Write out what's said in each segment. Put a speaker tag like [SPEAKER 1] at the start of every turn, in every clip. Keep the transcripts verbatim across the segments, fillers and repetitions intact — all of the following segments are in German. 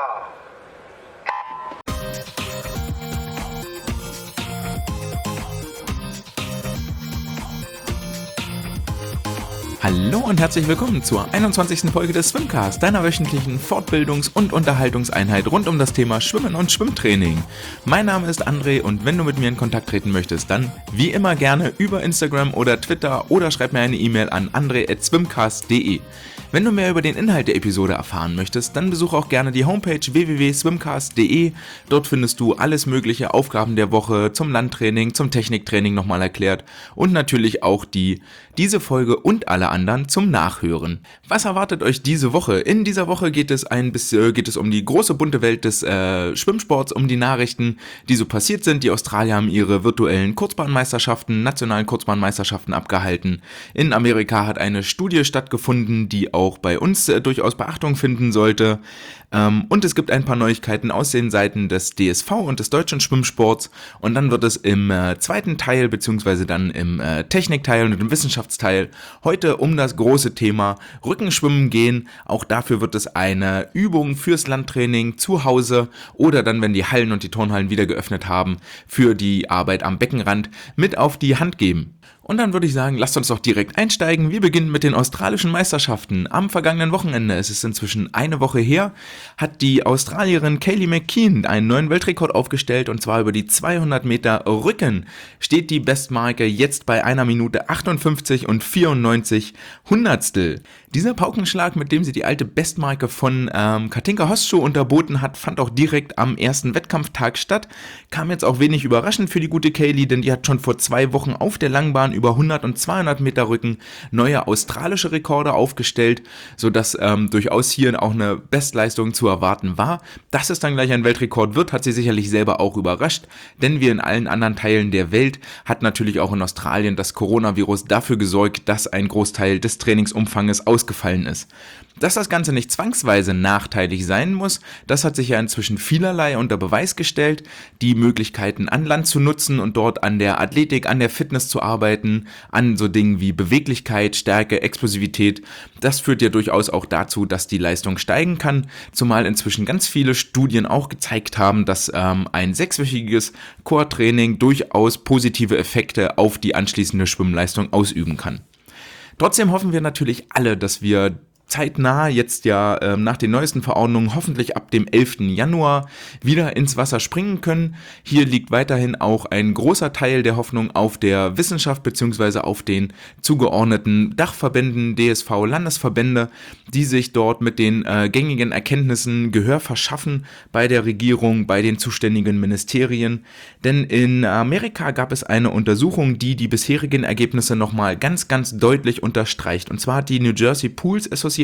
[SPEAKER 1] Hallo und herzlich willkommen zur einundzwanzigsten Folge des Swimcast, deiner wöchentlichen Fortbildungs- und Unterhaltungseinheit rund um das Thema Schwimmen und Schwimmtraining. Mein Name ist André und wenn du mit mir in Kontakt treten möchtest, dann wie immer gerne über Instagram oder Twitter oder schreib mir eine E-Mail an andre at swimcast punkt de. Wenn du mehr über den Inhalt der Episode erfahren möchtest, dann besuche auch gerne die Homepage w w w punkt swimcast punkt de. Dort findest du alles mögliche Aufgaben der Woche zum Landtraining, zum Techniktraining nochmal erklärt und natürlich auch die diese Folge und alle anderen zum Nachhören. Was erwartet euch diese Woche? In dieser Woche geht es ein bisschen geht es um die große bunte Welt des äh, Schwimmsports, um die Nachrichten, die so passiert sind. Die Australier haben ihre virtuellen Kurzbahnmeisterschaften, nationalen Kurzbahnmeisterschaften abgehalten. In Amerika hat eine Studie stattgefunden, die auch bei uns äh, durchaus Beachtung finden sollte. Ähm, und es gibt ein paar Neuigkeiten aus den Seiten des D S V und des deutschen Schwimmsports. Und dann wird es im äh, zweiten Teil, beziehungsweise dann im äh, Technikteil und im Wissenschaftsteil heute um das große Thema Rückenschwimmen gehen. Auch dafür wird es eine Übung fürs Landtraining zu Hause oder dann, wenn die Hallen und die Turnhallen wieder geöffnet haben, für die Arbeit am Beckenrand mit auf die Hand geben. Und dann würde ich sagen, lasst uns doch direkt einsteigen. Wir beginnen mit den australischen Meisterschaften. Am vergangenen Wochenende, es ist inzwischen eine Woche her, hat die Australierin Kaylee McKeon einen neuen Weltrekord aufgestellt und zwar über die zweihundert Meter Rücken. Steht die Bestmarke jetzt bei einer Minute achtundfünfzig und vierundneunzig Hundertstel. Dieser Paukenschlag, mit dem sie die alte Bestmarke von ähm, Katinka Hostschuh unterboten hat, fand auch direkt am ersten Wettkampftag statt. Kam jetzt auch wenig überraschend für die gute Kaylee, denn die hat schon vor zwei Wochen auf der Langbahn über hundert und zweihundert Meter Rücken neue australische Rekorde aufgestellt, sodass ähm, durchaus hier auch eine Bestleistung zu erwarten war. Dass es dann gleich ein Weltrekord wird, hat sie sicherlich selber auch überrascht, denn wie in allen anderen Teilen der Welt hat natürlich auch in Australien das Coronavirus dafür gesorgt, dass ein Großteil des Trainingsumfanges ausgefallen ist. Dass das Ganze nicht zwangsweise nachteilig sein muss, das hat sich ja inzwischen vielerlei unter Beweis gestellt. Die Möglichkeiten an Land zu nutzen und dort an der Athletik, an der Fitness zu arbeiten, an so Dingen wie Beweglichkeit, Stärke, Explosivität, das führt ja durchaus auch dazu, dass die Leistung steigen kann, zumal inzwischen ganz viele Studien auch gezeigt haben, dass ähm, ein sechswöchiges Core-Training durchaus positive Effekte auf die anschließende Schwimmleistung ausüben kann. Trotzdem hoffen wir natürlich alle, dass wir zeitnah jetzt ja ähm, nach den neuesten Verordnungen hoffentlich ab dem elften Januar wieder ins Wasser springen können. Hier liegt weiterhin auch ein großer Teil der Hoffnung auf der Wissenschaft bzw. auf den zugeordneten Dachverbänden, D S V, Landesverbände, die sich dort mit den äh, gängigen Erkenntnissen Gehör verschaffen bei der Regierung, bei den zuständigen Ministerien. Denn in Amerika gab es eine Untersuchung, die die bisherigen Ergebnisse nochmal ganz, ganz deutlich unterstreicht. Und zwar hat die New Jersey Pools Association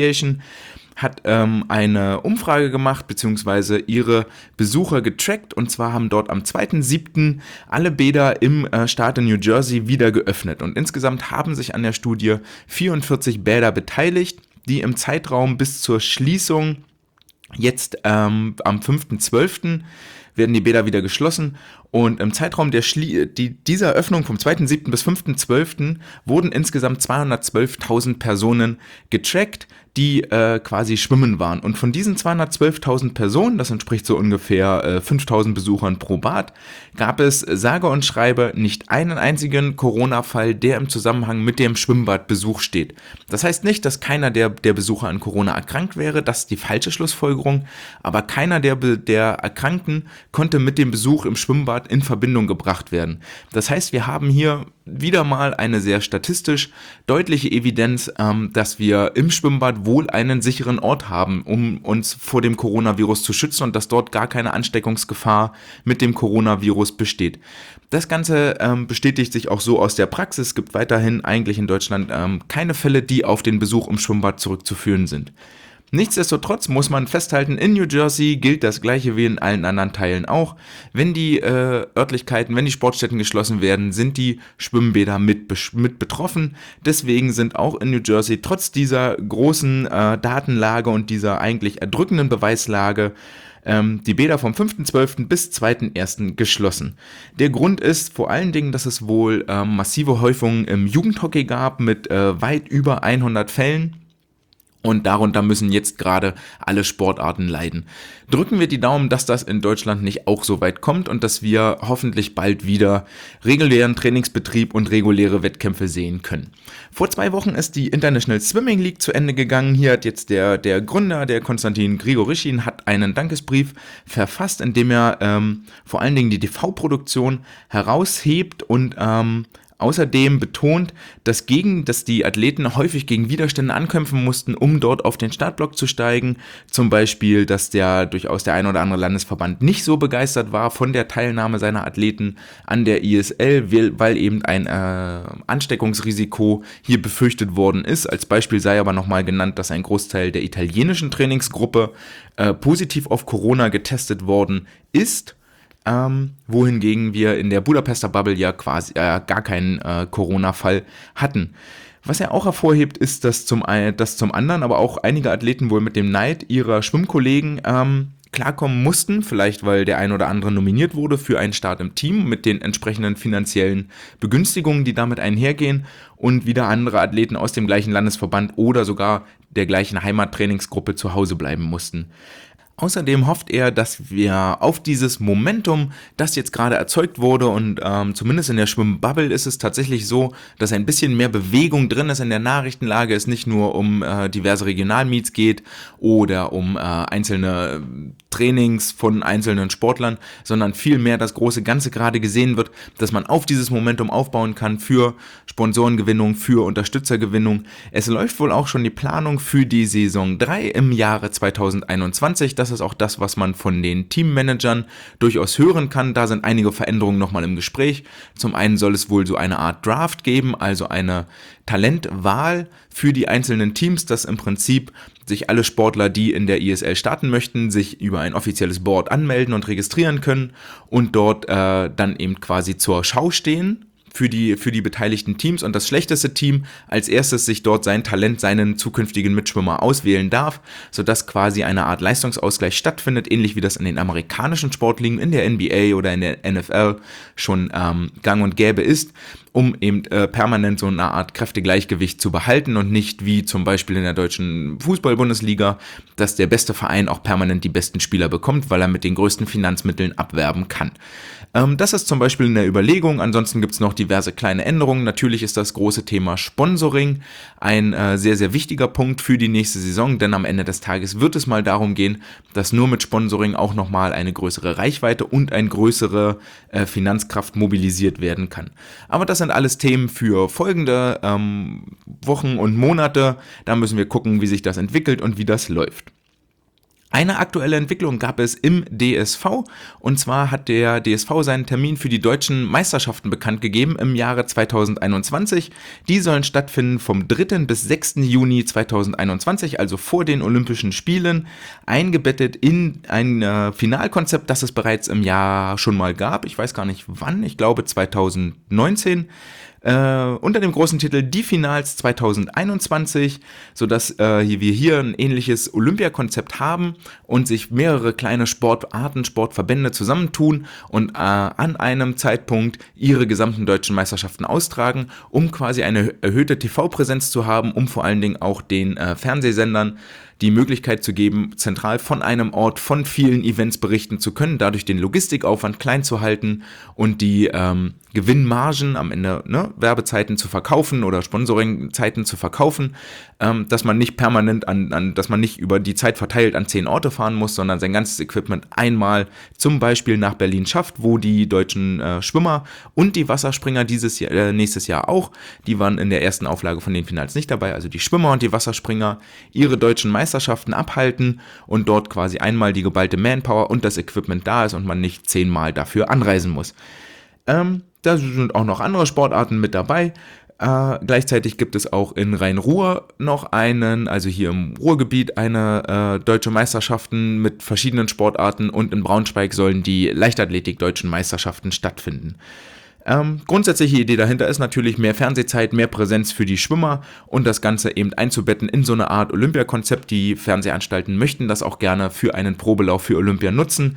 [SPEAKER 1] hat ähm, eine Umfrage gemacht bzw. ihre Besucher getrackt und zwar haben dort am zweiten siebten alle Bäder im äh, Staat New Jersey wieder geöffnet und insgesamt haben sich an der Studie vierundvierzig Bäder beteiligt, die im Zeitraum bis zur Schließung jetzt ähm, am fünften zwölften werden die Bäder wieder geschlossen und im Zeitraum der Schlie- die, dieser Öffnung vom zweiten siebten bis fünften zwölften wurden insgesamt zweihundertzwölftausend Personen getrackt, die äh, quasi schwimmen waren. Und von diesen zweihundertzwölftausend Personen, das entspricht so ungefähr äh, fünftausend Besuchern pro Bad, gab es sage und schreibe nicht einen einzigen Corona-Fall, der im Zusammenhang mit dem Schwimmbadbesuch steht. Das heißt nicht, dass keiner der, der Besucher an Corona erkrankt wäre, das ist die falsche Schlussfolgerung, aber keiner der, der Erkrankten konnte mit dem Besuch im Schwimmbad in Verbindung gebracht werden. Das heißt, wir haben hier wieder mal eine sehr statistisch deutliche Evidenz, ähm, dass wir im Schwimmbad wohl einen sicheren Ort haben, um uns vor dem Coronavirus zu schützen und dass dort gar keine Ansteckungsgefahr mit dem Coronavirus besteht. Das Ganze ähm, bestätigt sich auch so aus der Praxis. Es gibt weiterhin eigentlich in Deutschland ähm, keine Fälle, die auf den Besuch im Schwimmbad zurückzuführen sind. Nichtsdestotrotz muss man festhalten, in New Jersey gilt das gleiche wie in allen anderen Teilen auch. Wenn die äh, Örtlichkeiten, wenn die Sportstätten geschlossen werden, sind die Schwimmbäder mit, mit betroffen. Deswegen sind auch in New Jersey trotz dieser großen äh, Datenlage und dieser eigentlich erdrückenden Beweislage ähm, die Bäder vom fünften zwölften bis zweiten ersten geschlossen. Der Grund ist vor allen Dingen, dass es wohl ähm, massive Häufungen im Jugendhockey gab mit äh, weit über hundert Fällen. Und darunter müssen jetzt gerade alle Sportarten leiden. Drücken wir die Daumen, dass das in Deutschland nicht auch so weit kommt und dass wir hoffentlich bald wieder regulären Trainingsbetrieb und reguläre Wettkämpfe sehen können. Vor zwei Wochen ist die International Swimming League zu Ende gegangen. Hier hat jetzt der, der Gründer, der Konstantin Grigorischin, hat einen Dankesbrief verfasst, in dem er ähm, vor allen Dingen die T V-Produktion heraushebt und ähm, außerdem betont, dass, gegen, dass die Athleten häufig gegen Widerstände ankämpfen mussten, um dort auf den Startblock zu steigen. Zum Beispiel, dass der durchaus der ein oder andere Landesverband nicht so begeistert war von der Teilnahme seiner Athleten an der I S L, weil, weil eben ein äh, Ansteckungsrisiko hier befürchtet worden ist. Als Beispiel sei aber nochmal genannt, dass ein Großteil der italienischen Trainingsgruppe äh, positiv auf Corona getestet worden ist. Ähm, wohingegen wir in der Budapester Bubble ja quasi äh, gar keinen äh, Corona-Fall hatten. Was er auch hervorhebt, ist, dass zum, einen, dass zum anderen aber auch einige Athleten wohl mit dem Neid ihrer Schwimmkollegen ähm, klarkommen mussten, vielleicht weil der ein oder andere nominiert wurde für einen Start im Team mit den entsprechenden finanziellen Begünstigungen, die damit einhergehen, und wieder andere Athleten aus dem gleichen Landesverband oder sogar der gleichen Heimattrainingsgruppe zu Hause bleiben mussten. Außerdem hofft er, dass wir auf dieses Momentum, das jetzt gerade erzeugt wurde, und ähm, zumindest in der Schwimmbubble ist es tatsächlich so, dass ein bisschen mehr Bewegung drin ist in der Nachrichtenlage, es nicht nur um äh, diverse Regionalmeets geht oder um äh, einzelne Trainings von einzelnen Sportlern, sondern vielmehr das große Ganze gerade gesehen wird, dass man auf dieses Momentum aufbauen kann für Sponsorengewinnung, für Unterstützergewinnung. Es läuft wohl auch schon die Planung für die Saison drei im Jahre zweitausendeinundzwanzig. Das ist auch das, was man von den Teammanagern durchaus hören kann. Da sind einige Veränderungen nochmal im Gespräch. Zum einen soll es wohl so eine Art Draft geben, also eine Talentwahl für die einzelnen Teams, dass im Prinzip sich alle Sportler, die in der I S L starten möchten, sich über ein offizielles Board anmelden und registrieren können und dort äh, dann eben quasi zur Schau stehen für die, für die beteiligten Teams, und das schlechteste Team als erstes sich dort sein Talent, seinen zukünftigen Mitschwimmer auswählen darf, sodass quasi eine Art Leistungsausgleich stattfindet, ähnlich wie das in den amerikanischen Sportligen, in der N B A oder in der N F L schon ähm, gang und gäbe ist, um eben äh, permanent so eine Art Kräftegleichgewicht zu behalten und nicht wie zum Beispiel in der deutschen Fußball-Bundesliga, dass der beste Verein auch permanent die besten Spieler bekommt, weil er mit den größten Finanzmitteln abwerben kann. Ähm, das ist zum Beispiel in der Überlegung. Ansonsten gibt es noch diverse kleine Änderungen. Natürlich ist das große Thema Sponsoring ein äh, sehr, sehr wichtiger Punkt für die nächste Saison, denn am Ende des Tages wird es mal darum gehen, dass nur mit Sponsoring auch nochmal eine größere Reichweite und eine größere äh, Finanzkraft mobilisiert werden kann. Aber das sind alles Themen für folgende ähm, Wochen und Monate. Da müssen wir gucken, wie sich das entwickelt und wie das läuft. Eine aktuelle Entwicklung gab es im D S V, und zwar hat der D S V seinen Termin für die deutschen Meisterschaften bekannt gegeben im Jahre zweitausendeinundzwanzig. Die sollen stattfinden vom dritten bis sechsten Juni zweitausendeinundzwanzig, also vor den Olympischen Spielen, eingebettet in ein äh, Finalkonzept, das es bereits im Jahr schon mal gab. Ich weiß gar nicht wann, ich glaube zweitausendneunzehn. Äh, unter dem großen Titel Die Finals zweitausendeinundzwanzig, sodass äh, wir hier ein ähnliches Olympiakonzept haben und sich mehrere kleine Sportarten, Sportverbände zusammentun und äh, an einem Zeitpunkt ihre gesamten deutschen Meisterschaften austragen, um quasi eine erhöhte T V-Präsenz zu haben, um vor allen Dingen auch den äh, Fernsehsendern die Möglichkeit zu geben, zentral von einem Ort von vielen Events berichten zu können, dadurch den Logistikaufwand klein zu halten und die ähm, Gewinnmargen am Ende, ne, Werbezeiten zu verkaufen oder Sponsoringzeiten zu verkaufen, ähm, dass man nicht permanent an, an, dass man nicht über die Zeit verteilt an zehn Orte fahren muss, sondern sein ganzes Equipment einmal zum Beispiel nach Berlin schafft, wo die deutschen äh, Schwimmer und die Wasserspringer dieses Jahr, äh, nächstes Jahr auch, die waren in der ersten Auflage von den Finals nicht dabei, also die Schwimmer und die Wasserspringer ihre deutschen Meisterschaften abhalten und dort quasi einmal die geballte Manpower und das Equipment da ist und man nicht zehnmal dafür anreisen muss. Ähm, da sind auch noch andere Sportarten mit dabei. Äh, gleichzeitig gibt es auch in Rhein-Ruhr noch einen, also hier im Ruhrgebiet, eine äh, deutsche Meisterschaften mit verschiedenen Sportarten, und in Braunschweig sollen die Leichtathletik-deutschen Meisterschaften stattfinden. Ähm, grundsätzliche Idee dahinter ist natürlich mehr Fernsehzeit, mehr Präsenz für die Schwimmer und das Ganze eben einzubetten in so eine Art Olympiakonzept. Die Fernsehanstalten möchten das auch gerne für einen Probelauf für Olympia nutzen.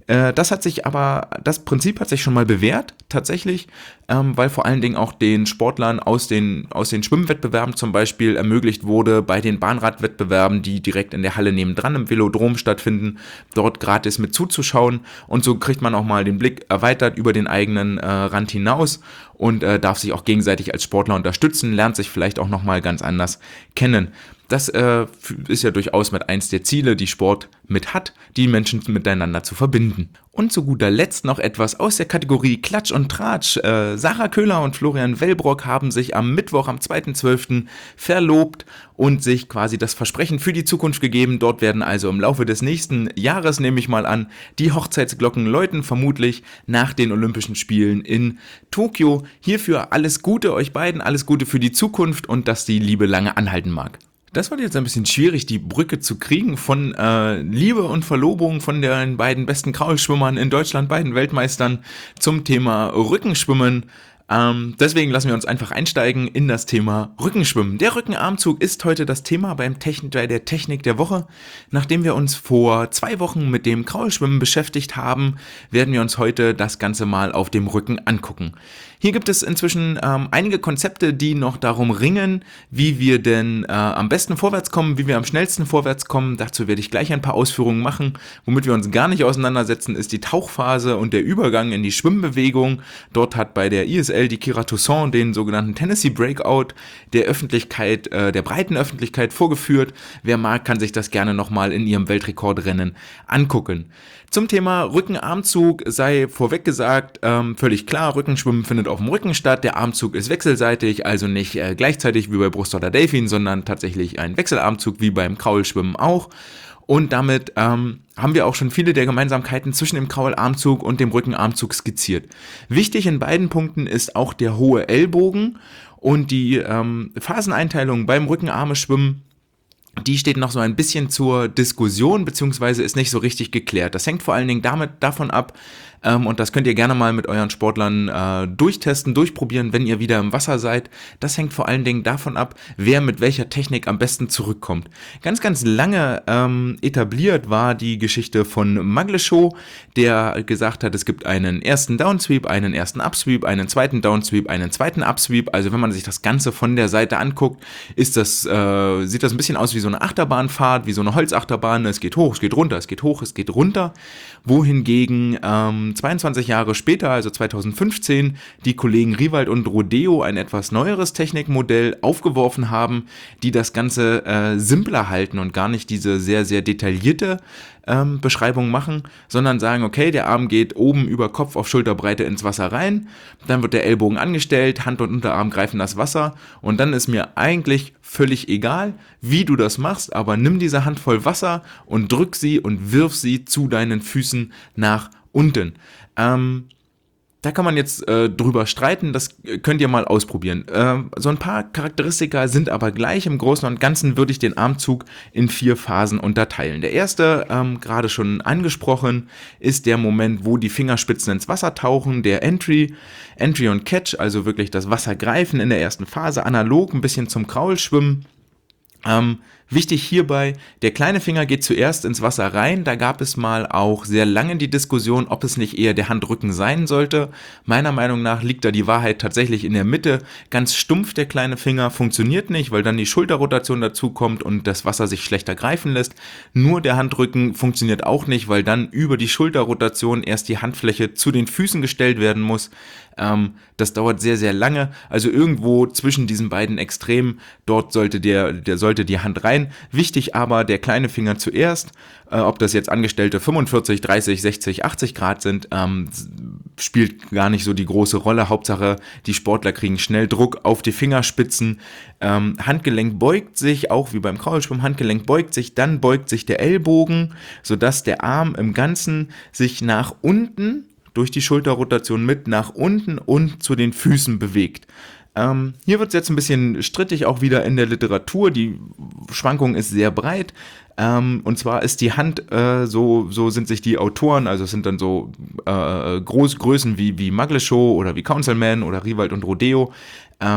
[SPEAKER 1] Äh, das hat sich aber, das Prinzip hat sich schon mal bewährt, tatsächlich, ähm, weil vor allen Dingen auch den Sportlern aus den, aus den Schwimmwettbewerben zum Beispiel ermöglicht wurde, bei den Bahnradwettbewerben, die direkt in der Halle nebendran im Velodrom stattfinden, dort gratis mit zuzuschauen, und so kriegt man auch mal den Blick erweitert über den eigenen äh, Rand hinaus und äh, darf sich auch gegenseitig als Sportler unterstützen, lernt sich vielleicht auch nochmal ganz anders kennen. Das äh, ist ja durchaus mit eins der Ziele, die Sport mit hat, die Menschen miteinander zu verbinden. Und zu guter Letzt noch etwas aus der Kategorie Klatsch und Tratsch. Äh, Sarah Köhler und Florian Wellbrock haben sich am Mittwoch, am zweiten zwölften verlobt und sich quasi das Versprechen für die Zukunft gegeben. Dort werden also im Laufe des nächsten Jahres, nehme ich mal an, die Hochzeitsglocken läuten, vermutlich nach den Olympischen Spielen in Tokio. Hierfür alles Gute euch beiden, alles Gute für die Zukunft und dass die Liebe lange anhalten mag. Das war jetzt ein bisschen schwierig, die Brücke zu kriegen von äh, Liebe und Verlobung von den beiden besten Kraulschwimmern in Deutschland, beiden Weltmeistern, zum Thema Rückenschwimmen. Ähm, deswegen lassen wir uns einfach einsteigen in das Thema Rückenschwimmen. Der Rückenarmzug ist heute das Thema beim Techn- bei der Technik der Woche. Nachdem wir uns vor zwei Wochen mit dem Kraulschwimmen beschäftigt haben, werden wir uns heute das Ganze mal auf dem Rücken angucken. Hier gibt es inzwischen ähm, einige Konzepte, die noch darum ringen, wie wir denn äh, am besten vorwärts kommen, wie wir am schnellsten vorwärts kommen. Dazu werde ich gleich ein paar Ausführungen machen. Womit wir uns gar nicht auseinandersetzen, ist die Tauchphase und der Übergang in die Schwimmbewegung. Dort hat bei der I S L die Kira Toussaint den sogenannten Tennessee Breakout der Öffentlichkeit, äh, der breiten Öffentlichkeit vorgeführt. Wer mag, kann sich das gerne nochmal in ihrem Weltrekordrennen angucken. Zum Thema Rückenarmzug sei vorweg gesagt, ähm, völlig klar, Rückenschwimmen findet auf dem Rücken statt. Der Armzug ist wechselseitig, also nicht äh, gleichzeitig wie bei Brust oder Delfin, sondern tatsächlich ein Wechselarmzug wie beim Kraulschwimmen auch. Und damit ähm, haben wir auch schon viele der Gemeinsamkeiten zwischen dem Kraularmzug und dem Rückenarmzug skizziert. Wichtig in beiden Punkten ist auch der hohe Ellbogen und die ähm, Phaseneinteilung beim Rückenarme-Schwimmen. Die steht noch so ein bisschen zur Diskussion, beziehungsweise ist nicht so richtig geklärt. Das hängt vor allen Dingen damit, davon ab, ähm, und das könnt ihr gerne mal mit euren Sportlern äh, durchtesten, durchprobieren, wenn ihr wieder im Wasser seid. Das hängt vor allen Dingen davon ab, wer mit welcher Technik am besten zurückkommt. Ganz, ganz lange ähm, etabliert war die Geschichte von Magleshow, der gesagt hat, es gibt einen ersten Downsweep, einen ersten Upsweep, einen zweiten Downsweep, einen zweiten Upsweep. Also wenn man sich das Ganze von der Seite anguckt, ist das, äh, sieht das ein bisschen aus wie so eine Achterbahnfahrt, wie so eine Holzachterbahn. Es geht hoch, es geht runter, es geht hoch, es geht runter. Wohingegen ähm, zweiundzwanzig Jahre später, also zweitausendfünfzehn, die Kollegen Riewald und Rodeo ein etwas neueres Technikmodell aufgeworfen haben, die das Ganze äh, simpler halten und gar nicht diese sehr, sehr detaillierte ähm, Beschreibung machen, sondern sagen, okay, der Arm geht oben über Kopf auf Schulterbreite ins Wasser rein, dann wird der Ellbogen angestellt, Hand und Unterarm greifen das Wasser und dann ist mir eigentlich völlig egal, wie du das machst, aber nimm diese Handvoll Wasser und drück sie und wirf sie zu deinen Füßen nach unten. Ähm, Da kann man jetzt äh, drüber streiten, das könnt ihr mal ausprobieren. Äh, so ein paar Charakteristika sind aber gleich. Im Großen und Ganzen würde ich den Armzug in vier Phasen unterteilen. Der erste, ähm, gerade schon angesprochen, ist der Moment, wo die Fingerspitzen ins Wasser tauchen, der Entry, Entry und Catch, also wirklich das Wasser greifen in der ersten Phase, analog ein bisschen zum Kraulschwimmen. Ähm, wichtig hierbei, der kleine Finger geht zuerst ins Wasser rein, da gab es mal auch sehr lange die Diskussion, ob es nicht eher der Handrücken sein sollte. Meiner Meinung nach liegt da die Wahrheit tatsächlich in der Mitte. Ganz stumpf der kleine Finger funktioniert nicht, weil dann die Schulterrotation dazu kommt und das Wasser sich schlechter greifen lässt. Nur der Handrücken funktioniert auch nicht, weil dann über die Schulterrotation erst die Handfläche zu den Füßen gestellt werden muss. Ähm, das dauert sehr, sehr lange. Also irgendwo zwischen diesen beiden Extremen, dort sollte der, der sollte die Hand rein. Wichtig aber der kleine Finger zuerst. Äh, ob das jetzt Angestellte fünfundvierzig, dreißig, sechzig, achtzig Grad sind, ähm, spielt gar nicht so die große Rolle. Hauptsache, die Sportler kriegen schnell Druck auf die Fingerspitzen. Ähm, Handgelenk beugt sich, auch wie beim Kraulschwimmen, Handgelenk beugt sich, dann beugt sich der Ellbogen, sodass der Arm im Ganzen sich nach unten durch die Schulterrotation mit nach unten und zu den Füßen bewegt. Ähm, hier wird es jetzt ein bisschen strittig, auch wieder in der Literatur. Die Schwankung ist sehr breit. Ähm, und zwar ist die Hand, äh, so, so sind sich die Autoren, also es sind dann so äh, Groß, Größen wie, wie Magleshow oder wie Councilman oder Riewald und Rodeo. Ähm,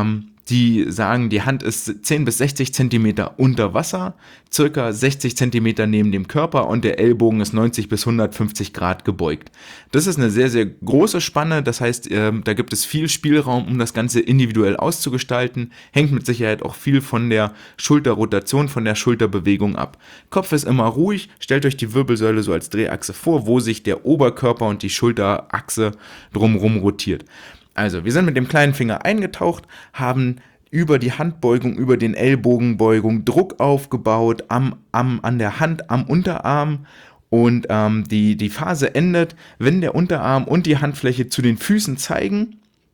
[SPEAKER 1] die sagen, die Hand ist zehn bis sechzig Zentimeter unter Wasser, circa sechzig Zentimeter neben dem Körper und der Ellbogen ist neunzig bis hundertfünfzig Grad gebeugt. Das ist eine sehr, sehr große Spanne, das heißt, äh, da gibt es viel Spielraum, um das Ganze individuell auszugestalten, hängt mit Sicherheit auch viel von der Schulterrotation, von der Schulterbewegung ab. Kopf ist immer ruhig, stellt euch die Wirbelsäule so als Drehachse vor, wo sich der Oberkörper und die Schulterachse drumherum rotiert. Also, wir sind mit dem kleinen Finger eingetaucht, haben über die Handbeugung, über den Ellbogenbeugung Druck aufgebaut am, am, an der Hand, am Unterarm und ähm, die, die Phase endet, wenn der Unterarm und die Handfläche zu den Füßen zeigen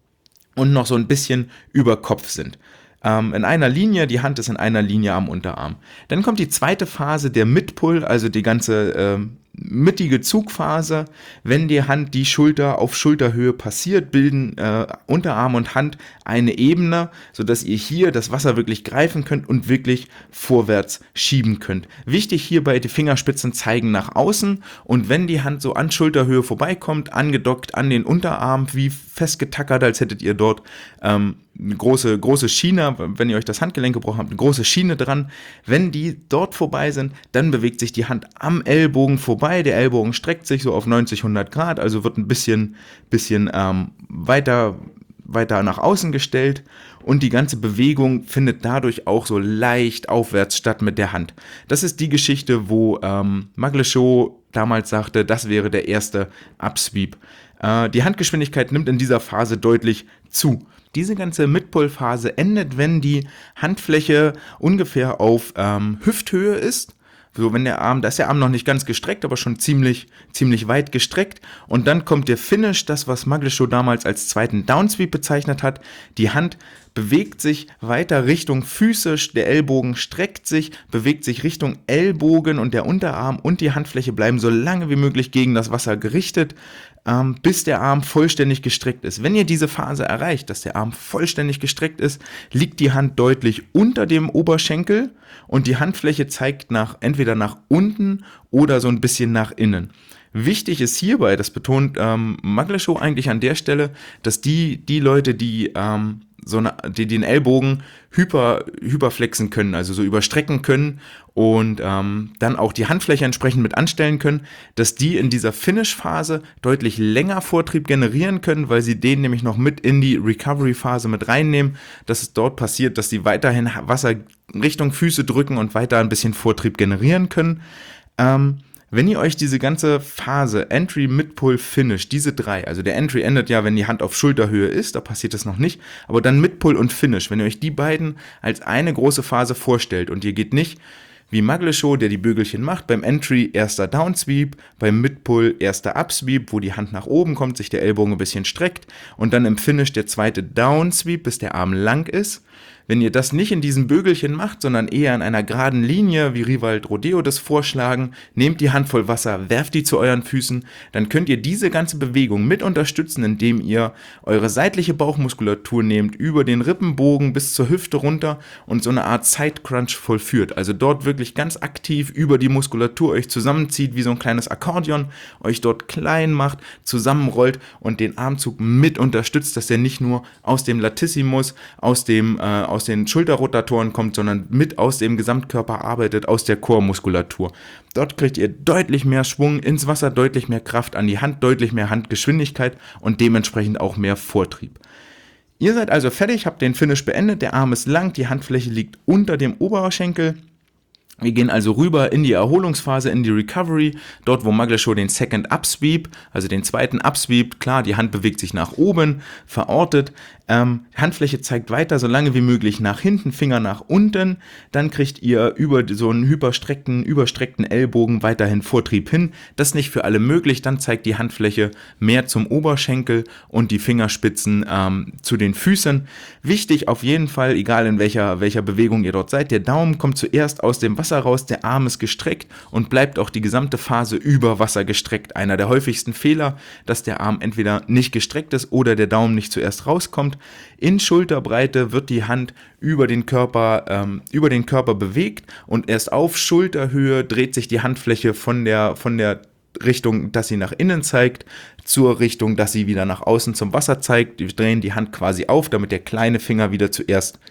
[SPEAKER 1] und noch so ein bisschen über Kopf sind. Ähm, in einer Linie, die Hand ist in einer Linie am Unterarm. Dann kommt die zweite Phase, der Mid-Pull, also die ganze ähm, mittige Zugphase. Wenn die Hand die Schulter auf Schulterhöhe passiert, bilden äh, Unterarm und Hand eine Ebene, sodass ihr hier das Wasser wirklich greifen könnt und wirklich vorwärts schieben könnt. Wichtig hierbei, die Fingerspitzen zeigen nach außen und wenn die Hand so an Schulterhöhe vorbeikommt, angedockt an den Unterarm, wie festgetackert, als hättet ihr dort ähm, eine große, große Schiene, wenn ihr euch das Handgelenk gebrochen habt, eine große Schiene dran. Wenn die dort vorbei sind, dann bewegt sich die Hand am Ellbogen vorbei. Der Ellbogen streckt sich so auf neunzig, hundert Grad, also wird ein bisschen, bisschen ähm, weiter, weiter nach außen gestellt und die ganze Bewegung findet dadurch auch so leicht aufwärts statt mit der Hand. Das ist die Geschichte, wo ähm, Magleshow damals sagte, das wäre der erste Upsweep. Äh, die Handgeschwindigkeit nimmt in dieser Phase deutlich zu. Diese ganze Mid-Pull-Phase endet, wenn die Handfläche ungefähr auf ähm, Hüfthöhe ist. So, wenn der Arm, da ist der Arm noch nicht ganz gestreckt, aber schon ziemlich, ziemlich weit gestreckt. Und dann kommt der Finish, das, was Magleshow damals als zweiten Downsweep bezeichnet hat. Die Hand bewegt sich weiter Richtung Füße, der Ellbogen streckt sich, bewegt sich Richtung Ellbogen und der Unterarm und die Handfläche bleiben so lange wie möglich gegen das Wasser gerichtet, ähm, bis der Arm vollständig gestreckt ist. Wenn ihr diese Phase erreicht, dass der Arm vollständig gestreckt ist, liegt die Hand deutlich unter dem Oberschenkel und die Handfläche zeigt nach, entweder nach unten oder so ein bisschen nach innen. Wichtig ist hierbei, das betont ähm, Magleshow eigentlich an der Stelle, dass die, die Leute, die ähm, so eine, die den Ellbogen hyper, hyperflexen können, also so überstrecken können und ähm, dann auch die Handfläche entsprechend mit anstellen können, dass die in dieser Finish-Phase deutlich länger Vortrieb generieren können, weil sie den nämlich noch mit in die Recovery-Phase mit reinnehmen, dass es dort passiert, dass sie weiterhin Wasser Richtung Füße drücken und weiter ein bisschen Vortrieb generieren können. Ähm, Wenn ihr euch diese ganze Phase Entry, Mid-Pull, Finish, diese drei, also der Entry endet ja, wenn die Hand auf Schulterhöhe ist, da passiert das noch nicht, aber dann Mid-Pull und Finish, wenn ihr euch die beiden als eine große Phase vorstellt und ihr geht nicht wie Magleshow, der die Bögelchen macht, beim Entry erster Downsweep, beim Mid-Pull erster Upsweep, wo die Hand nach oben kommt, sich der Ellbogen ein bisschen streckt und dann im Finish der zweite Downsweep, bis der Arm lang ist. Wenn ihr das nicht in diesen Bögelchen macht, sondern eher in einer geraden Linie, wie Riwald Rodeo das vorschlagen, nehmt die Hand voll Wasser, werft die zu euren Füßen, dann könnt ihr diese ganze Bewegung mit unterstützen, indem ihr eure seitliche Bauchmuskulatur nehmt, über den Rippenbogen bis zur Hüfte runter und so eine Art Side Crunch vollführt. Also dort wirklich ganz aktiv über die Muskulatur euch zusammenzieht, wie so ein kleines Akkordeon, euch dort klein macht, zusammenrollt und den Armzug mit unterstützt, dass der nicht nur aus dem Latissimus, aus dem äh, aus den Schulterrotatoren kommt, sondern mit aus dem Gesamtkörper arbeitet, aus der Chormuskulatur. Dort kriegt ihr deutlich mehr Schwung ins Wasser, deutlich mehr Kraft an die Hand, deutlich mehr Handgeschwindigkeit und dementsprechend auch mehr Vortrieb. Ihr seid also fertig, habt den Finish beendet, der Arm ist lang, die Handfläche liegt unter dem Oberschenkel. Wir gehen also rüber in die Erholungsphase, in die Recovery, dort wo Magleshow den Second Upsweep, also den zweiten Upsweep, klar, die Hand bewegt sich nach oben, verortet, ähm, Handfläche zeigt weiter so lange wie möglich nach hinten, Finger nach unten, dann kriegt ihr über so einen hyperstreckten, überstreckten Ellbogen weiterhin Vortrieb hin, das ist nicht für alle möglich, dann zeigt die Handfläche mehr zum Oberschenkel und die Fingerspitzen ähm, zu den Füßen. Wichtig auf jeden Fall, egal in welcher, welcher Bewegung ihr dort seid, der Daumen kommt zuerst aus dem Wasser raus, der Arm ist gestreckt und bleibt auch die gesamte Phase über Wasser gestreckt. Einer der häufigsten Fehler, dass der Arm entweder nicht gestreckt ist oder der Daumen nicht zuerst rauskommt. In Schulterbreite wird die Hand über den Körper, ähm, über den Körper bewegt und erst auf Schulterhöhe dreht sich die Handfläche von der, von der Richtung, dass sie nach innen zeigt, zur Richtung, dass sie wieder nach außen zum Wasser zeigt. Wir drehen die Hand quasi auf, damit der kleine Finger wieder zuerst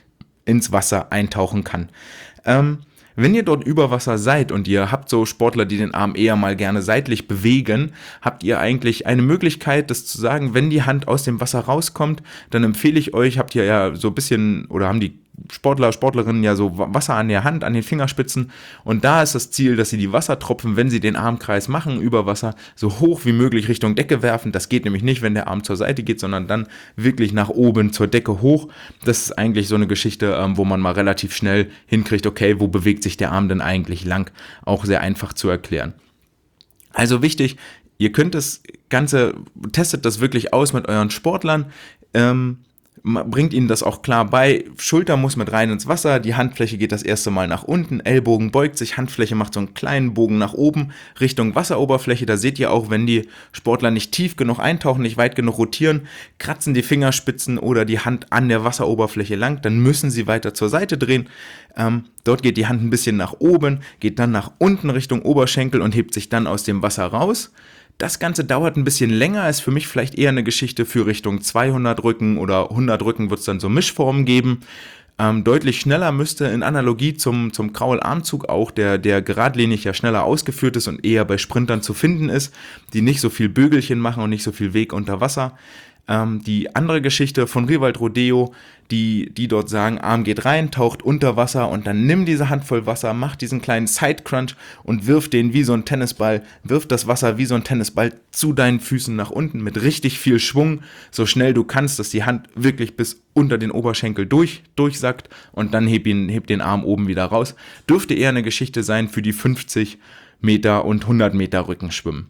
[SPEAKER 1] ins Wasser eintauchen kann. Ähm, Wenn ihr dort über Wasser seid und ihr habt so Sportler, die den Arm eher mal gerne seitlich bewegen, habt ihr eigentlich eine Möglichkeit, das zu sagen, wenn die Hand aus dem Wasser rauskommt, dann empfehle ich euch, habt ihr ja so ein bisschen, oder haben die Sportler, Sportlerinnen ja so Wasser an der Hand, an den Fingerspitzen, und da ist das Ziel, dass sie die Wassertropfen, wenn sie den Armkreis machen über Wasser, so hoch wie möglich Richtung Decke werfen. Das geht nämlich nicht, wenn der Arm zur Seite geht, sondern dann wirklich nach oben zur Decke hoch. Das ist eigentlich so eine Geschichte, wo man mal relativ schnell hinkriegt, okay, wo bewegt sich der Arm denn eigentlich lang? Auch sehr einfach zu erklären. Also wichtig, ihr könnt das Ganze, testet das wirklich aus mit euren Sportlern, ähm, bringt ihnen das auch klar bei. Schulter muss mit rein ins Wasser, die Handfläche geht das erste Mal nach unten, Ellbogen beugt sich, Handfläche macht so einen kleinen Bogen nach oben Richtung Wasseroberfläche. Da seht ihr auch, wenn die Sportler nicht tief genug eintauchen, nicht weit genug rotieren, kratzen die Fingerspitzen oder die Hand an der Wasseroberfläche lang, dann müssen sie weiter zur Seite drehen. Ähm, dort geht die Hand ein bisschen nach oben, geht dann nach unten Richtung Oberschenkel und hebt sich dann aus dem Wasser raus. Das Ganze dauert ein bisschen länger, ist für mich vielleicht eher eine Geschichte für Richtung zweihundert Rücken oder hundert Rücken wird es dann so Mischformen geben. Ähm, deutlich schneller müsste in Analogie zum, zum Kraularmzug auch, der, der geradlinig ja schneller ausgeführt ist und eher bei Sprintern zu finden ist, die nicht so viel Bögelchen machen und nicht so viel Weg unter Wasser. Ähm, die andere Geschichte von Riewald Rodeo, die, die dort sagen, Arm geht rein, taucht unter Wasser und dann nimm diese Handvoll Wasser, mach diesen kleinen Side-Crunch und wirf den wie so ein Tennisball, wirf das Wasser wie so ein Tennisball zu deinen Füßen nach unten mit richtig viel Schwung, so schnell du kannst, dass die Hand wirklich bis unter den Oberschenkel durch, durchsackt und dann heb, ihn, heb den Arm oben wieder raus. Dürfte eher eine Geschichte sein für die fünfzig Meter und hundert Meter Rückenschwimmen.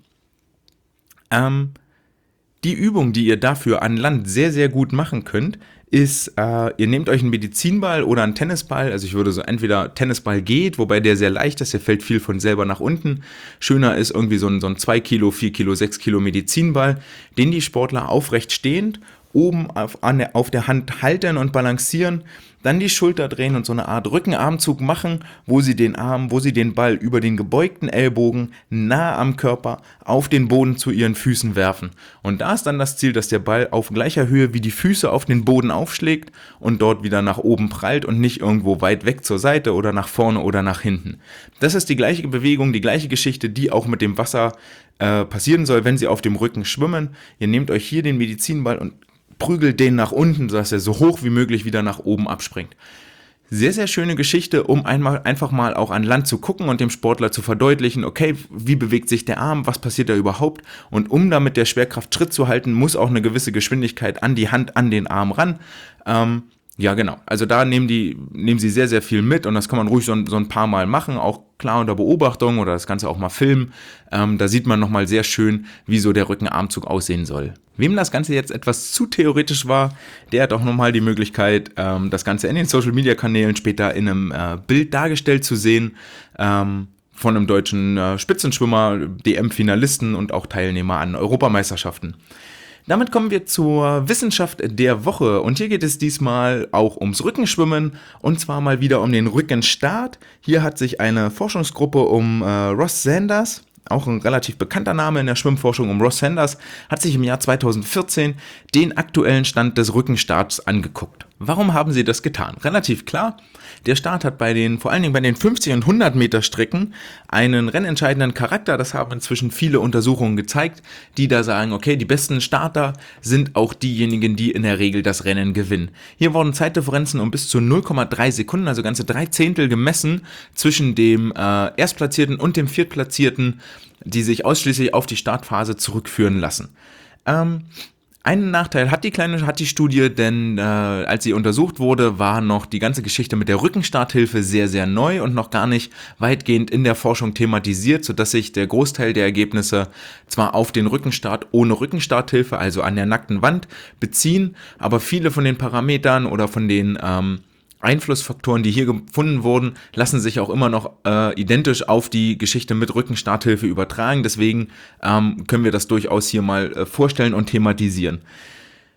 [SPEAKER 1] Ähm, Die Übung, die ihr dafür an Land sehr, sehr gut machen könnt, ist, äh, ihr nehmt euch einen Medizinball oder einen Tennisball, also ich würde so entweder Tennisball geht, wobei der sehr leicht ist, der fällt viel von selber nach unten. Schöner ist irgendwie so ein, so ein zwei Kilo, vier Kilo, sechs Kilo Medizinball, den die Sportler aufrecht stehend oben auf, an der, auf der Hand halten und balancieren, dann die Schulter drehen und so eine Art Rückenarmzug machen, wo sie den Arm, wo sie den Ball über den gebeugten Ellbogen nah am Körper auf den Boden zu ihren Füßen werfen. Und da ist dann das Ziel, dass der Ball auf gleicher Höhe wie die Füße auf den Boden aufschlägt und dort wieder nach oben prallt und nicht irgendwo weit weg zur Seite oder nach vorne oder nach hinten. Das ist die gleiche Bewegung, die gleiche Geschichte, die auch mit dem Wasser äh, passieren soll, wenn sie auf dem Rücken schwimmen. Ihr nehmt euch hier den Medizinball und prügelt den nach unten, sodass er so hoch wie möglich wieder nach oben abspringt. Sehr, sehr schöne Geschichte, um einmal, einfach mal auch an Land zu gucken und dem Sportler zu verdeutlichen, okay, wie bewegt sich der Arm, was passiert da überhaupt, und um da mit der Schwerkraft Schritt zu halten, muss auch eine gewisse Geschwindigkeit an die Hand, an den Arm ran. Ähm, ja, genau, also da nehmen die, nehmen sie sehr, sehr viel mit und das kann man ruhig so ein, so ein paar Mal machen, auch klar unter Beobachtung oder das Ganze auch mal filmen. Ähm, da sieht man nochmal sehr schön, wie so der Rückenarmzug aussehen soll. Wem das Ganze jetzt etwas zu theoretisch war, der hat auch nochmal die Möglichkeit, ähm, das Ganze in den Social-Media-Kanälen später in einem äh, Bild dargestellt zu sehen, ähm, von einem deutschen äh, Spitzenschwimmer, D M-Finalisten und auch Teilnehmer an Europameisterschaften. Damit kommen wir zur Wissenschaft der Woche und hier geht es diesmal auch ums Rückenschwimmen und zwar mal wieder um den Rückenstart. Hier hat sich eine Forschungsgruppe um äh, Ross Sanders, auch ein relativ bekannter Name in der Schwimmforschung, um Ross Sanders, hat sich im Jahr zweitausendvierzehn den aktuellen Stand des Rückenstarts angeguckt. Warum haben sie das getan? Relativ klar, der Start hat bei den, vor allen Dingen bei den fünfzig und hundert Meter Strecken einen rennentscheidenden Charakter. Das haben inzwischen viele Untersuchungen gezeigt, die da sagen, okay, die besten Starter sind auch diejenigen, die in der Regel das Rennen gewinnen. Hier wurden Zeitdifferenzen um bis zu null Komma drei Sekunden, also ganze drei Zehntel gemessen zwischen dem äh, Erstplatzierten und dem Viertplatzierten, die sich ausschließlich auf die Startphase zurückführen lassen. Ähm, Einen Nachteil hat die kleine, hat die Studie, denn äh, als sie untersucht wurde, war noch die ganze Geschichte mit der Rückenstarthilfe sehr, sehr neu und noch gar nicht weitgehend in der Forschung thematisiert, sodass sich der Großteil der Ergebnisse zwar auf den Rückenstart ohne Rückenstarthilfe, also an der nackten Wand, beziehen, aber viele von den Parametern oder von den ähm, Einflussfaktoren, die hier gefunden wurden, lassen sich auch immer noch äh, identisch auf die Geschichte mit Rückenstarthilfe übertragen. Deswegen ähm, können wir das durchaus hier mal äh, vorstellen und thematisieren.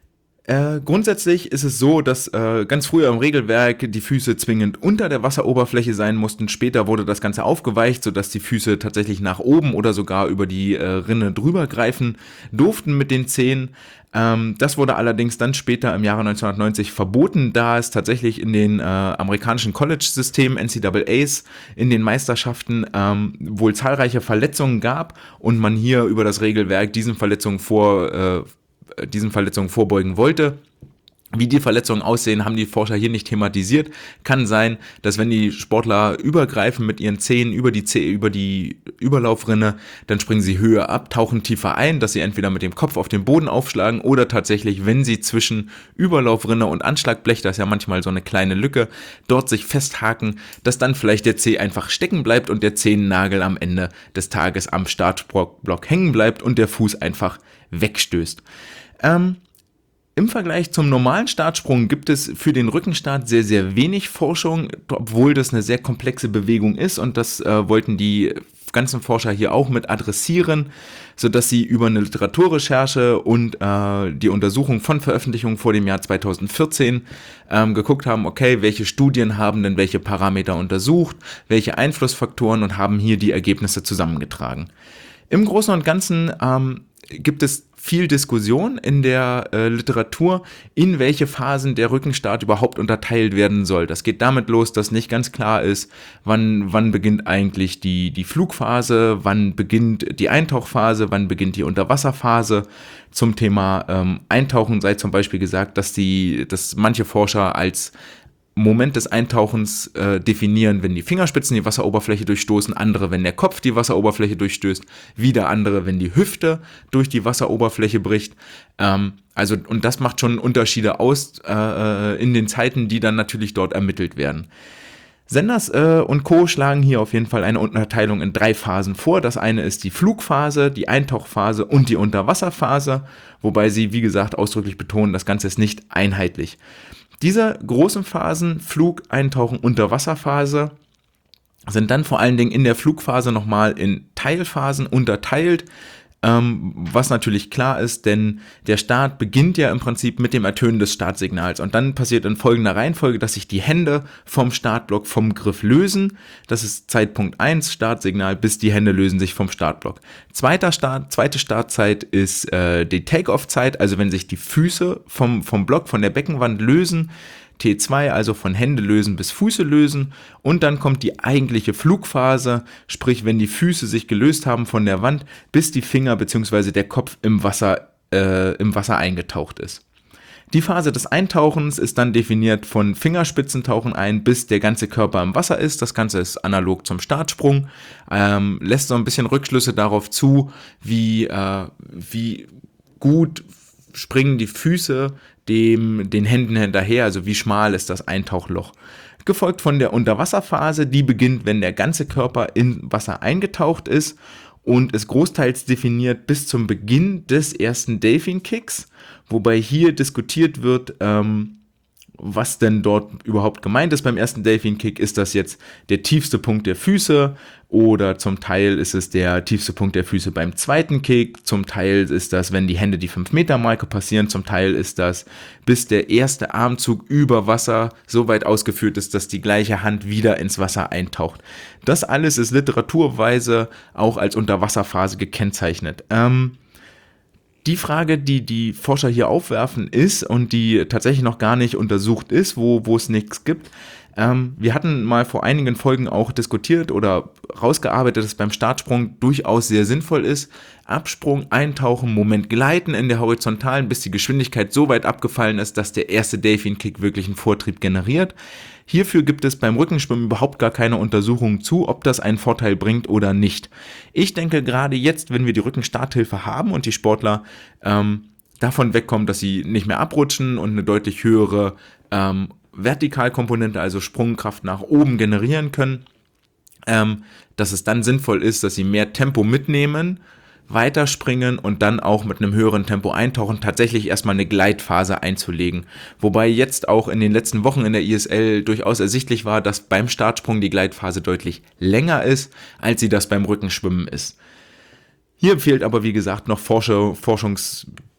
[SPEAKER 1] Äh, grundsätzlich ist es so, dass äh, ganz früher im Regelwerk die Füße zwingend unter der Wasseroberfläche sein mussten. Später wurde das Ganze aufgeweicht, sodass die Füße tatsächlich nach oben oder sogar über die äh, Rinne drüber greifen durften mit den Zehen. Ähm, das wurde allerdings dann später im Jahre neunzehnhundertneunzig verboten, da es tatsächlich in den äh, amerikanischen College-Systemen, N C A As, in den Meisterschaften ähm, wohl zahlreiche Verletzungen gab und man hier über das Regelwerk diesen Verletzungen vor äh, diesen Verletzungen vorbeugen wollte. Wie die Verletzungen aussehen, haben die Forscher hier nicht thematisiert. Kann sein, dass wenn die Sportler übergreifen mit ihren Zehen über die Zehe, über die Überlaufrinne, dann springen sie höher ab, tauchen tiefer ein, dass sie entweder mit dem Kopf auf den Boden aufschlagen oder tatsächlich, wenn sie zwischen Überlaufrinne und Anschlagblech, das ist ja manchmal so eine kleine Lücke, dort sich festhaken, dass dann vielleicht der Zeh einfach stecken bleibt und der Zehennagel am Ende des Tages am Startblock hängen bleibt und der Fuß einfach wegstößt. Ähm, Im Vergleich zum normalen Startsprung gibt es für den Rückenstart sehr, sehr wenig Forschung, obwohl das eine sehr komplexe Bewegung ist und das äh, wollten die ganzen Forscher hier auch mit adressieren, sodass sie über eine Literaturrecherche und äh, die Untersuchung von Veröffentlichungen vor dem Jahr zweitausendvierzehn ähm, geguckt haben, okay, welche Studien haben denn welche Parameter untersucht, welche Einflussfaktoren und haben hier die Ergebnisse zusammengetragen. Im Großen und Ganzen ähm, gibt es viel Diskussion in der äh, Literatur, in welche Phasen der Rückenstart überhaupt unterteilt werden soll. Das geht damit los, dass nicht ganz klar ist, wann, wann beginnt eigentlich die, die Flugphase, wann beginnt die Eintauchphase, wann beginnt die Unterwasserphase. Zum Thema ähm, Eintauchen sei zum Beispiel gesagt, dass, die, dass manche Forscher als Moment des Eintauchens äh, definieren, wenn die Fingerspitzen die Wasseroberfläche durchstoßen, andere, wenn der Kopf die Wasseroberfläche durchstößt, wieder andere, wenn die Hüfte durch die Wasseroberfläche bricht. Ähm, also, und das macht schon Unterschiede aus äh, in den Zeiten, die dann natürlich dort ermittelt werden. Senders äh, und Co. schlagen hier auf jeden Fall eine Unterteilung in drei Phasen vor. Das eine ist die Flugphase, die Eintauchphase und die Unterwasserphase, wobei sie, wie gesagt, ausdrücklich betonen, das Ganze ist nicht einheitlich. Diese großen Phasen, Flug, Eintauchen, Unterwasserphase, sind dann vor allen Dingen in der Flugphase nochmal in Teilphasen unterteilt, ähm, was natürlich klar ist, denn der Start beginnt ja im Prinzip mit dem Ertönen des Startsignals und dann passiert in folgender Reihenfolge, dass sich die Hände vom Startblock vom Griff lösen. Das ist Zeitpunkt eins, Startsignal, bis die Hände lösen sich vom Startblock. Zweiter Start, zweite Startzeit ist äh, die Take-Off-Zeit, also wenn sich die Füße vom, vom Block, von der Beckenwand lösen. T zwei, also von Hände lösen bis Füße lösen und dann kommt die eigentliche Flugphase, sprich wenn die Füße sich gelöst haben von der Wand, bis die Finger bzw. der Kopf im Wasser, äh, im Wasser eingetaucht ist. Die Phase des Eintauchens ist dann definiert von Fingerspitzentauchen ein, bis der ganze Körper im Wasser ist. Das Ganze ist analog zum Startsprung, ähm, lässt so ein bisschen Rückschlüsse darauf zu, wie, äh, wie gut springen die Füße dem, den Händen hinterher, also wie schmal ist das Eintauchloch. Gefolgt von der Unterwasserphase, die beginnt, wenn der ganze Körper in Wasser eingetaucht ist und ist großteils definiert bis zum Beginn des ersten Delfin-Kicks, wobei hier diskutiert wird, ähm, was denn dort überhaupt gemeint ist beim ersten Delfin-Kick. Ist das jetzt der tiefste Punkt der Füße oder zum Teil ist es der tiefste Punkt der Füße beim zweiten Kick, zum Teil ist das, wenn die Hände die fünf Meter Marke passieren, zum Teil ist das, bis der erste Armzug über Wasser so weit ausgeführt ist, dass die gleiche Hand wieder ins Wasser eintaucht. Das alles ist literaturweise auch als Unterwasserphase gekennzeichnet. Ähm, Die Frage, die die Forscher hier aufwerfen, ist und die tatsächlich noch gar nicht untersucht ist, wo, wo es nichts gibt. Ähm, wir hatten mal vor einigen Folgen auch diskutiert oder rausgearbeitet, dass es beim Startsprung durchaus sehr sinnvoll ist. Absprung, Eintauchen, Moment gleiten in der Horizontalen, bis die Geschwindigkeit so weit abgefallen ist, dass der erste Delfin-Kick wirklich einen Vortrieb generiert. Hierfür gibt es beim Rückenschwimmen überhaupt gar keine Untersuchungen zu, ob das einen Vorteil bringt oder nicht. Ich denke, gerade jetzt, wenn wir die Rückenstarthilfe haben und die Sportler ähm, davon wegkommen, dass sie nicht mehr abrutschen und eine deutlich höhere ähm, Vertikalkomponente, also Sprungkraft nach oben generieren können, ähm, dass es dann sinnvoll ist, dass sie mehr Tempo mitnehmen, weiterspringen und dann auch mit einem höheren Tempo eintauchen, tatsächlich erstmal eine Gleitphase einzulegen. Wobei jetzt auch in den letzten Wochen in der I S L durchaus ersichtlich war, dass beim Startsprung die Gleitphase deutlich länger ist, als sie das beim Rückenschwimmen ist. Hier fehlt aber, wie gesagt, noch Forscher, Forschungs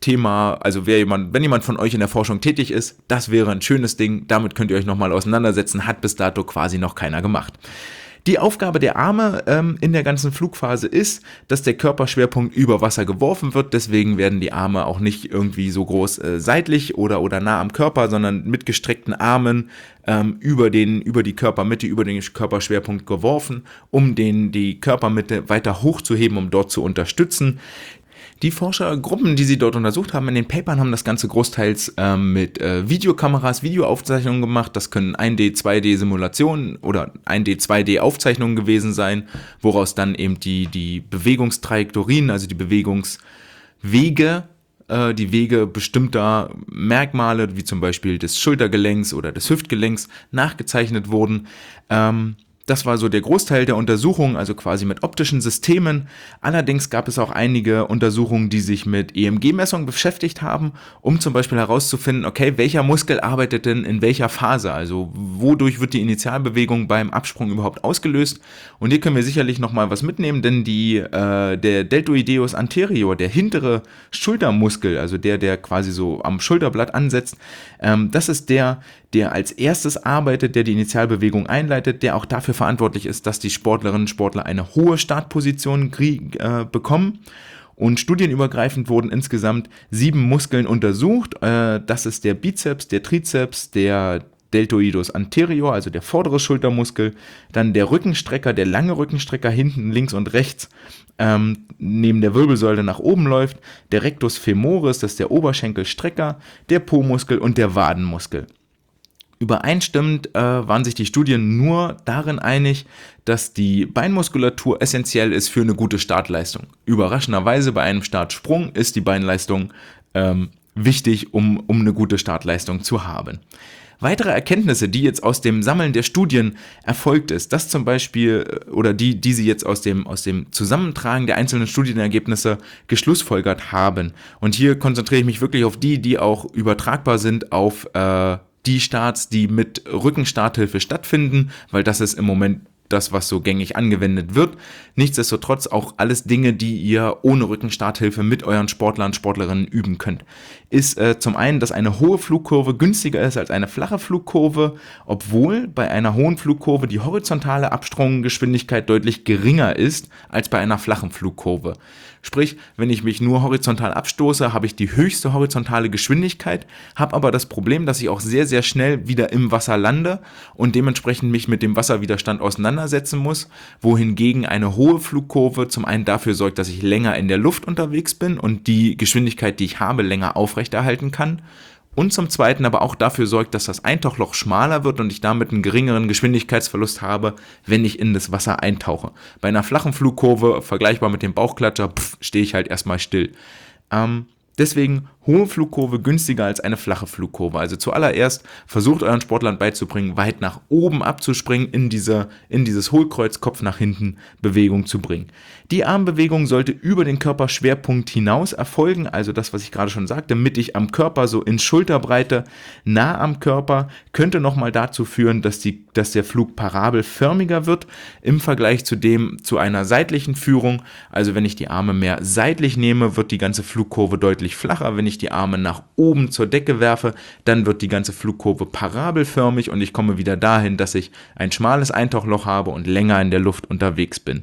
[SPEAKER 1] Thema, also wer jemand, wenn jemand von euch in der Forschung tätig ist, das wäre ein schönes Ding, damit könnt ihr euch nochmal auseinandersetzen, hat bis dato quasi noch keiner gemacht. Die Aufgabe der Arme ähm, in der ganzen Flugphase ist, dass der Körperschwerpunkt über Wasser geworfen wird. Deswegen werden die Arme auch nicht irgendwie so groß äh, seitlich oder, oder nah am Körper, sondern mit gestreckten Armen ähm, über, den, über die Körpermitte, über den Körperschwerpunkt geworfen, um den, die Körpermitte weiter hochzuheben, um dort zu unterstützen. Die Forschergruppen, die sie dort untersucht haben, in den Papern haben das Ganze großteils ähm, mit äh, Videokameras, Videoaufzeichnungen gemacht. Das können eins D, zwei D Simulationen oder eins D, zwei D Aufzeichnungen gewesen sein, woraus dann eben die, die Bewegungstrajektorien, also die Bewegungswege, äh, die Wege bestimmter Merkmale, wie zum Beispiel des Schultergelenks oder des Hüftgelenks, nachgezeichnet wurden. Ähm, Das war so der Großteil der Untersuchungen, also quasi mit optischen Systemen. Allerdings gab es auch einige Untersuchungen, die sich mit E M G-Messungen beschäftigt haben, um zum Beispiel herauszufinden, okay, welcher Muskel arbeitet denn in welcher Phase? Also wodurch wird die Initialbewegung beim Absprung überhaupt ausgelöst? Und hier können wir sicherlich nochmal was mitnehmen, denn die, äh, der Deltoideus anterior, der hintere Schultermuskel, also der, der quasi so am Schulterblatt ansetzt, ähm, das ist der, der als erstes arbeitet, der die Initialbewegung einleitet, der auch dafür verantwortlich ist, dass die Sportlerinnen und Sportler eine hohe Startposition äh, bekommen. Und studienübergreifend wurden insgesamt sieben Muskeln untersucht. Äh, das ist der Bizeps, der Trizeps, der Deltoideus anterior, also der vordere Schultermuskel, dann der Rückenstrecker, der lange Rückenstrecker hinten links und rechts ähm, neben der Wirbelsäule nach oben läuft, der Rectus femoris, das ist der Oberschenkelstrecker, der Po-Muskel und der Wadenmuskel. Übereinstimmend äh, waren sich die Studien nur darin einig, dass die Beinmuskulatur essentiell ist für eine gute Startleistung. Überraschenderweise bei einem Startsprung ist die Beinleistung ähm, wichtig, um, um eine gute Startleistung zu haben. Weitere Erkenntnisse, die jetzt aus dem Sammeln der Studien erfolgt ist, das zum Beispiel, oder die, die sie jetzt aus dem, aus dem Zusammentragen der einzelnen Studienergebnisse geschlussfolgert haben. Und hier konzentriere ich mich wirklich auf die, die auch übertragbar sind auf äh, die Starts, die mit Rückenstarthilfe stattfinden, weil das ist im Moment das, was so gängig angewendet wird. Nichtsdestotrotz auch alles Dinge, die ihr ohne Rückenstarthilfe mit euren Sportlern und Sportlerinnen üben könnt. Ist äh, zum einen, dass eine hohe Flugkurve günstiger ist als eine flache Flugkurve, obwohl bei einer hohen Flugkurve die horizontale Absprunggeschwindigkeit deutlich geringer ist als bei einer flachen Flugkurve. Sprich, wenn ich mich nur horizontal abstoße, habe ich die höchste horizontale Geschwindigkeit, habe aber das Problem, dass ich auch sehr, sehr schnell wieder im Wasser lande und dementsprechend mich mit dem Wasserwiderstand auseinandersetzen muss, wohingegen eine hohe Flugkurve zum einen dafür sorgt, dass ich länger in der Luft unterwegs bin und die Geschwindigkeit, die ich habe, länger aufrechterhalten kann. Und zum Zweiten aber auch dafür sorgt, dass das Eintauchloch schmaler wird und ich damit einen geringeren Geschwindigkeitsverlust habe, wenn ich in das Wasser eintauche. Bei einer flachen Flugkurve, vergleichbar mit dem Bauchklatscher, stehe ich halt erstmal still. Ähm, deswegen hohe Flugkurve günstiger als eine flache Flugkurve. Also zuallererst versucht euren Sportlern beizubringen, weit nach oben abzuspringen, in diese, in dieses Hohlkreuz, Kopf nach hinten Bewegung zu bringen. Die Armbewegung sollte über den Körperschwerpunkt hinaus erfolgen, also das, was ich gerade schon sagte, mittig am Körper, so in Schulterbreite, nah am Körper, könnte nochmal dazu führen, dass, die, dass der Flug parabelförmiger wird im Vergleich zu dem, zu einer seitlichen Führung. Also wenn ich die Arme mehr seitlich nehme, wird die ganze Flugkurve deutlich flacher. Wenn ich die Arme nach oben zur Decke werfe, dann wird die ganze Flugkurve parabelförmig und ich komme wieder dahin, dass ich ein schmales Eintauchloch habe und länger in der Luft unterwegs bin.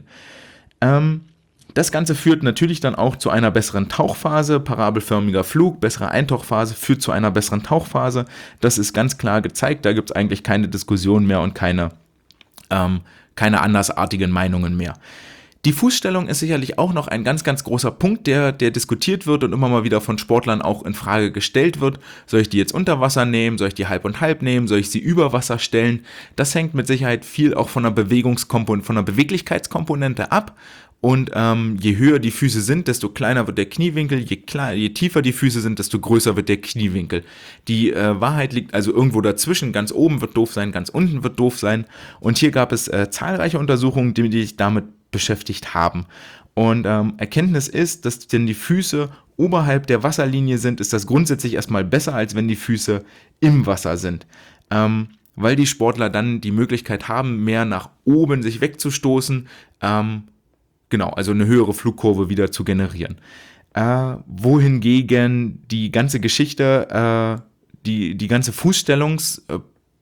[SPEAKER 1] Ähm, das Ganze führt natürlich dann auch zu einer besseren Tauchphase, parabelförmiger Flug, bessere Eintauchphase führt zu einer besseren Tauchphase. Das ist ganz klar gezeigt, da gibt es eigentlich keine Diskussion mehr und keine, ähm, keine andersartigen Meinungen mehr. Die Fußstellung ist sicherlich auch noch ein ganz, ganz großer Punkt, der, der diskutiert wird und immer mal wieder von Sportlern auch in Frage gestellt wird. Soll ich die jetzt unter Wasser nehmen? Soll ich die halb und halb nehmen? Soll ich sie über Wasser stellen? Das hängt mit Sicherheit viel auch von der Bewegungskomponente, von der Beweglichkeitskomponente ab. Und ähm, je höher die Füße sind, desto kleiner wird der Kniewinkel, je, klein, je tiefer die Füße sind, desto größer wird der Kniewinkel. Die äh, Wahrheit liegt also irgendwo dazwischen, ganz oben wird doof sein, ganz unten wird doof sein. Und hier gab es äh, zahlreiche Untersuchungen, die, die sich damit beschäftigt haben. Und ähm, Erkenntnis ist, dass wenn die Füße oberhalb der Wasserlinie sind, ist das grundsätzlich erstmal besser, als wenn die Füße im Wasser sind. Ähm, weil die Sportler dann die Möglichkeit haben, mehr nach oben sich wegzustoßen, ähm, genau, also eine höhere Flugkurve wieder zu generieren. äh, wohingegen die ganze Geschichte, äh, die, die ganze Fußstellungs, äh,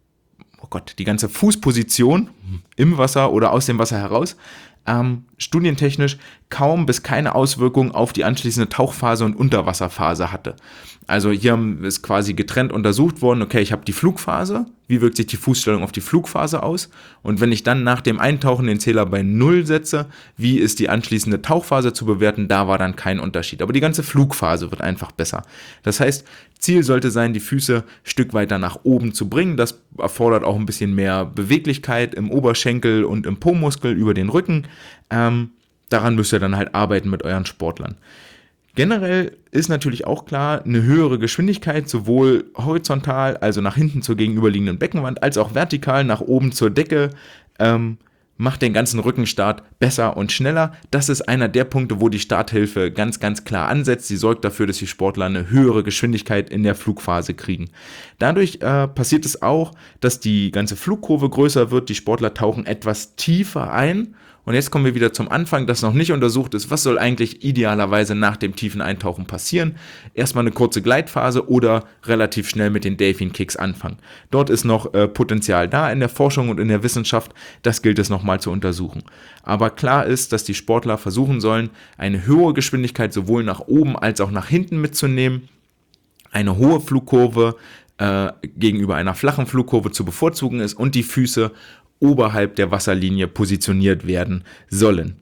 [SPEAKER 1] oh Gott, die ganze Fußposition im Wasser oder aus dem Wasser heraus, ähm, studientechnisch kaum bis keine Auswirkungen auf die anschließende Tauchphase und Unterwasserphase hatte. Also hier ist quasi getrennt untersucht worden, okay, ich habe die Flugphase, wie wirkt sich die Fußstellung auf die Flugphase aus? Und wenn ich dann nach dem Eintauchen den Zähler bei null setze, wie ist die anschließende Tauchphase zu bewerten? Da war dann kein Unterschied. Aber die ganze Flugphase wird einfach besser. Das heißt, Ziel sollte sein, die Füße ein Stück weiter nach oben zu bringen. Das erfordert auch ein bisschen mehr Beweglichkeit im Oberschenkel und im Po-Muskel über den Rücken. Ähm, daran müsst ihr dann halt arbeiten mit euren Sportlern. Generell ist natürlich auch klar, eine höhere Geschwindigkeit, sowohl horizontal, also nach hinten zur gegenüberliegenden Beckenwand, als auch vertikal nach oben zur Decke, ähm, macht den ganzen Rückenstart besser und schneller. Das ist einer der Punkte, wo die Starthilfe ganz, ganz klar ansetzt. Sie sorgt dafür, dass die Sportler eine höhere Geschwindigkeit in der Flugphase kriegen. Dadurch äh, passiert es auch, dass die ganze Flugkurve größer wird. Die Sportler tauchen etwas tiefer ein. Und jetzt kommen wir wieder zum Anfang, das noch nicht untersucht ist. Was soll eigentlich idealerweise nach dem tiefen Eintauchen passieren? Erstmal eine kurze Gleitphase oder relativ schnell mit den Delfin Kicks anfangen. Dort ist noch äh, Potenzial da in der Forschung und in der Wissenschaft. Das gilt es nochmal zu untersuchen. Aber klar ist, dass die Sportler versuchen sollen, eine höhere Geschwindigkeit sowohl nach oben als auch nach hinten mitzunehmen. Eine hohe Flugkurve äh, gegenüber einer flachen Flugkurve zu bevorzugen ist und die Füße oberhalb der Wasserlinie positioniert werden sollen.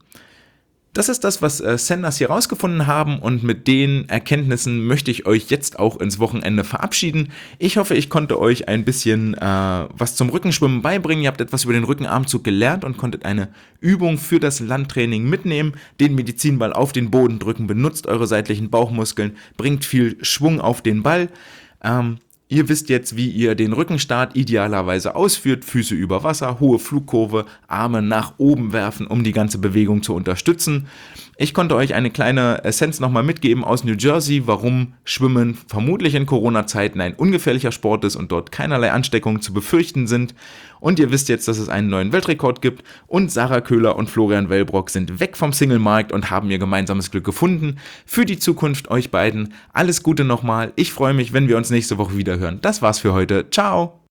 [SPEAKER 1] Das ist das, was äh, Sanders hier rausgefunden haben, und mit den Erkenntnissen möchte ich euch jetzt auch ins Wochenende verabschieden. Ich hoffe, ich konnte euch ein bisschen äh, was zum Rückenschwimmen beibringen. Ihr habt etwas über den Rückenarmzug gelernt und konntet eine Übung für das Landtraining mitnehmen. Den Medizinball auf den Boden drücken, benutzt eure seitlichen Bauchmuskeln, bringt viel Schwung auf den Ball. Ähm, Ihr wisst jetzt, wie ihr den Rückenstart idealerweise ausführt. Füße über Wasser, hohe Flugkurve, Arme nach oben werfen, um die ganze Bewegung zu unterstützen. Ich konnte euch eine kleine Essenz nochmal mitgeben aus New Jersey, warum Schwimmen vermutlich in Corona-Zeiten ein ungefährlicher Sport ist und dort keinerlei Ansteckungen zu befürchten sind. Und ihr wisst jetzt, dass es einen neuen Weltrekord gibt, und Sarah Köhler und Florian Wellbrock sind weg vom Single-Markt und haben ihr gemeinsames Glück gefunden. Für die Zukunft euch beiden alles Gute nochmal. Ich freue mich, wenn wir uns nächste Woche wieder hören. Das war's für heute. Ciao!